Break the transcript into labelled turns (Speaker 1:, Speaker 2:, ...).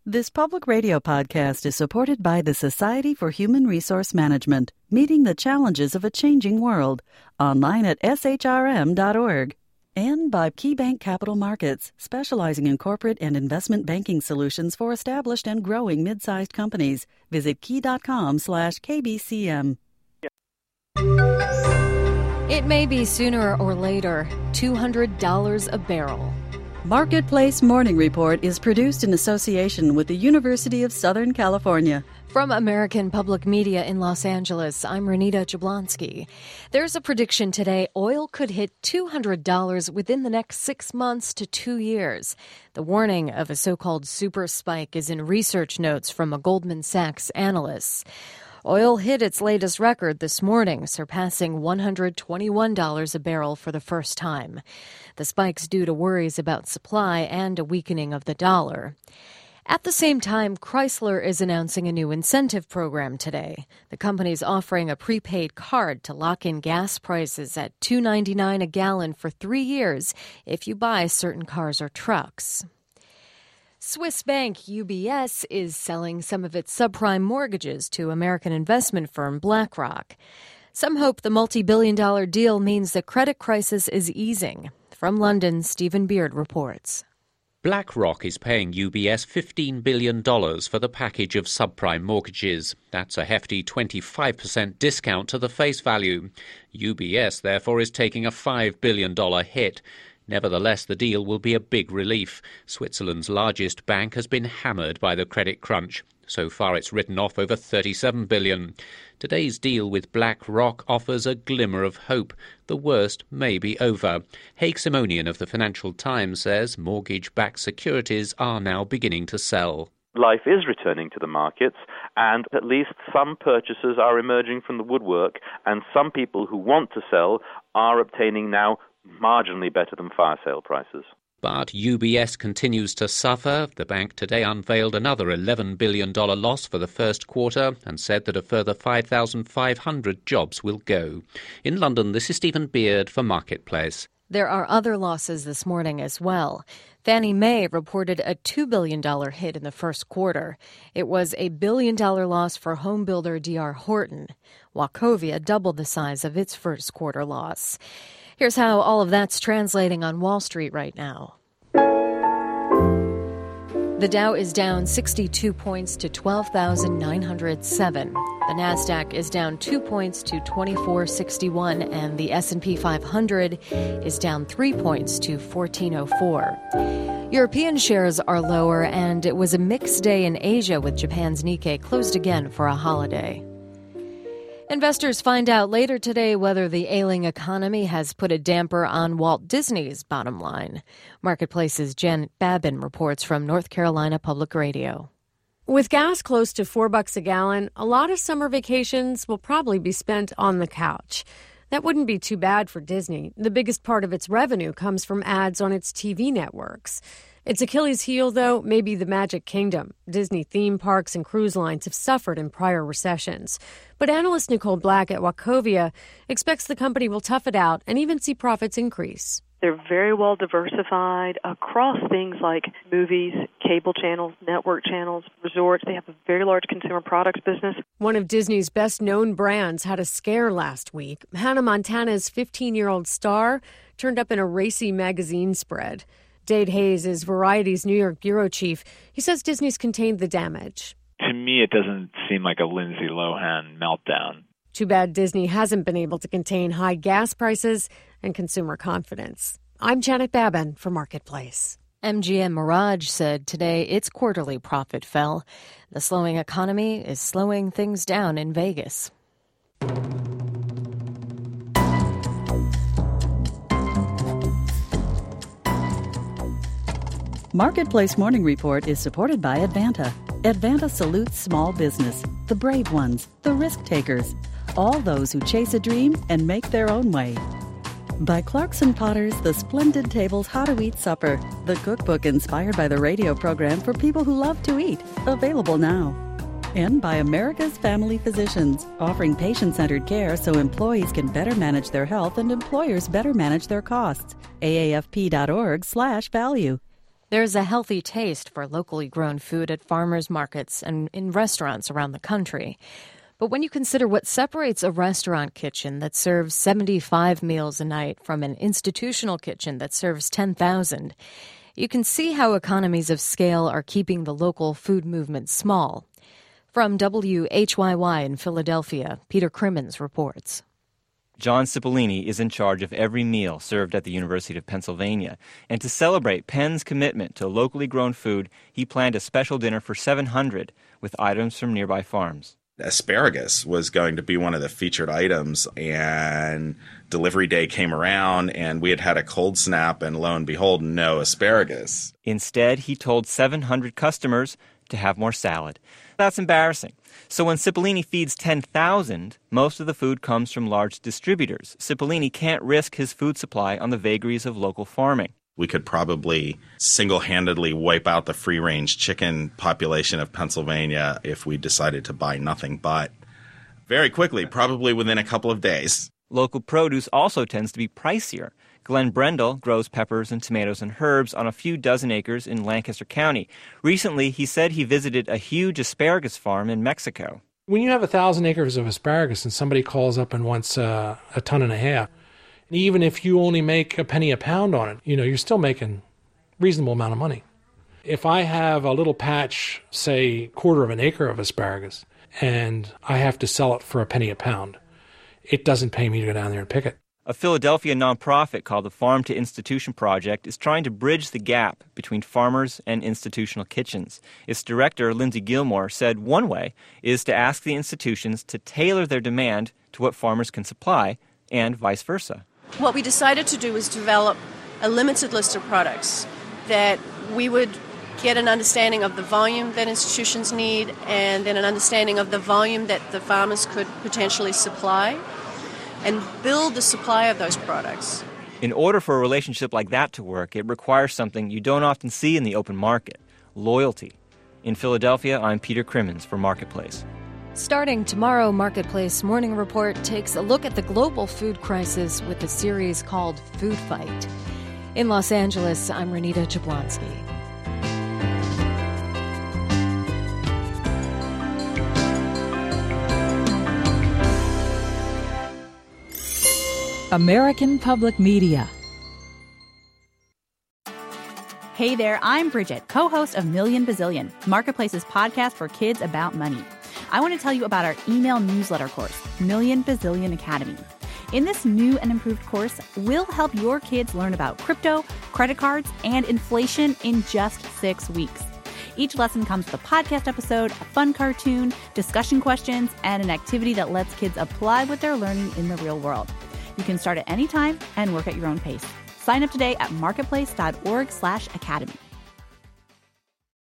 Speaker 1: This public radio podcast is supported by the Society for Human Resource Management, meeting the challenges of a changing world, online at shrm.org. And by KeyBank Capital Markets, specializing in corporate and investment banking solutions for established and growing mid-sized companies. Visit key.com/KBCM.
Speaker 2: It may be sooner or later, $200 a barrel.
Speaker 1: Marketplace Morning Report is produced in association with the University of Southern California.
Speaker 2: From American Public Media in Los Angeles, I'm Renita Jablonski. There's a prediction today oil could hit $200 within the next 6 months to 2 years. The warning of a so-called super spike is in research notes from a Goldman Sachs analyst. Oil hit its latest record this morning, surpassing $121 a barrel for the first time. The spike's due to worries about supply and a weakening of the dollar. At the same time, Chrysler is announcing a new incentive program today. The company's offering a prepaid card to lock in gas prices at $2.99 a gallon for 3 years if you buy certain cars or trucks. Swiss bank UBS is selling some of its subprime mortgages to American investment firm BlackRock. Some hope the multi-billion-dollar deal means the credit crisis is easing. From London, Stephen Beard reports.
Speaker 3: BlackRock is paying UBS $15 billion for the package of subprime mortgages. That's a hefty 25% discount to the face value. UBS, therefore, is taking a $5 billion hit. Nevertheless, the deal will be a big relief. Switzerland's largest bank has been hammered by the credit crunch. So far, it's written off over $37 billion. Today's deal with BlackRock offers a glimmer of hope. The worst may be over. Haig Simonian of the Financial Times says mortgage-backed securities are now beginning to sell.
Speaker 4: Life is returning to the markets, and at least some purchasers are emerging from the woodwork, and some people who want to sell are obtaining now marginally better than fire sale prices.
Speaker 3: But UBS continues to suffer. The bank today unveiled another $11 billion loss for the first quarter and said that a further 5,500 jobs will go. In London, this is Stephen Beard for Marketplace.
Speaker 2: There are other losses this morning as well. Fannie Mae reported a $2 billion hit in the first quarter. It was a $1 billion loss for homebuilder D.R. Horton. Wachovia doubled the size of its first quarter loss. Here's how all of that's translating on Wall Street right now. The Dow is down 62 points to 12,907. The Nasdaq is down 2 points to 2461, and the S&P 500 is down 3 points to 1404. European shares are lower, and it was a mixed day in Asia with Japan's Nikkei closed again for a holiday. Investors find out later today whether the ailing economy has put a damper on Walt Disney's bottom line. Marketplace's Janet Babin reports from North Carolina Public Radio.
Speaker 5: With gas close to $4 a gallon, a lot of summer vacations will probably be spent on the couch. That wouldn't be too bad for Disney. The biggest part of its revenue comes from ads on its TV networks. Its Achilles heel, though, may be the Magic Kingdom. Disney theme parks and cruise lines have suffered in prior recessions. But analyst Nicole Black at Wachovia expects the company will tough it out and even see profits increase.
Speaker 6: They're very well diversified across things like movies, cable channels, network channels, resorts. They have a very large consumer products business.
Speaker 5: One of Disney's best-known brands had a scare last week. Hannah Montana's 15-year-old star turned up in a racy magazine spread. Dade Hayes is Variety's New York bureau chief. He says Disney's contained the damage.
Speaker 7: To me, it doesn't seem like a Lindsay Lohan meltdown.
Speaker 5: Too bad Disney hasn't been able to contain high gas prices and consumer confidence. I'm Janet Babin for Marketplace.
Speaker 2: MGM Mirage said today its quarterly profit fell. The slowing economy is slowing things down in Vegas.
Speaker 1: Marketplace Morning Report is supported by Advanta. Advanta salutes small business, the brave ones, the risk takers, all those who chase a dream and make their own way. By Clarkson Potter's The Splendid Table's How to Eat Supper, the cookbook inspired by the radio program for people who love to eat, available now. And by America's Family Physicians, offering patient-centered care so employees can better manage their health and employers better manage their costs. AAFP.org/value.
Speaker 2: There's a healthy taste for locally grown food at farmers markets and in restaurants around the country. But when you consider what separates a restaurant kitchen that serves 75 meals a night from an institutional kitchen that serves 10,000, you can see how economies of scale are keeping the local food movement small. From WHYY in Philadelphia, Peter Crimmins reports.
Speaker 8: John Cipollini is in charge of every meal served at the University of Pennsylvania. And to celebrate Penn's commitment to locally grown food, he planned a special dinner for 700 with items from nearby farms.
Speaker 9: Asparagus was going to be one of the featured items, and delivery day came around, and we had a cold snap, and lo and behold, no asparagus.
Speaker 8: Instead, he told 700 customers to have more salad. That's embarrassing. So when Cipollini feeds 10,000, most of the food comes from large distributors. Cipollini can't risk his food supply on the vagaries of local farming.
Speaker 9: We could probably single-handedly wipe out the free-range chicken population of Pennsylvania if we decided to buy nothing but. Very quickly, probably within a couple of days.
Speaker 8: Local produce also tends to be pricier. Glenn Brendel grows peppers and tomatoes and herbs on a few dozen acres in Lancaster County. Recently, he said he visited a huge asparagus farm in Mexico.
Speaker 10: When you have 1,000 acres of asparagus and somebody calls up and wants a ton and a half, even if you only make a penny a pound on it, you're still making a reasonable amount of money. If I have a little patch, say, 1/4 of an acre of asparagus, and I have to sell it for a penny a pound, it doesn't pay me to go down there and pick it.
Speaker 8: A Philadelphia nonprofit called the Farm to Institution Project is trying to bridge the gap between farmers and institutional kitchens. Its director, Lindsay Gilmore, said one way is to ask the institutions to tailor their demand to what farmers can supply, and vice versa.
Speaker 11: What we decided to do was develop a limited list of products that we would get an understanding of the volume that institutions need and then an understanding of the volume that the farmers could potentially supply and build the supply of those products.
Speaker 8: In order for a relationship like that to work, it requires something you don't often see in the open market: loyalty. In Philadelphia, I'm Peter Crimmins for Marketplace.
Speaker 2: Starting tomorrow, Marketplace Morning Report takes a look at the global food crisis with a series called Food Fight. In Los Angeles, I'm Renita Jablonski.
Speaker 1: American Public Media.
Speaker 12: Hey there, I'm Bridget, co-host of Million Bazillion, Marketplace's podcast for kids about money. I want to tell you about our email newsletter course, Million Bazillion Academy. In this new and improved course, we'll help your kids learn about crypto, credit cards, and inflation in just 6 weeks. Each lesson comes with a podcast episode, a fun cartoon, discussion questions, and an activity that lets kids apply what they're learning in the real world. You can start at any time and work at your own pace. Sign up today at marketplace.org/academy.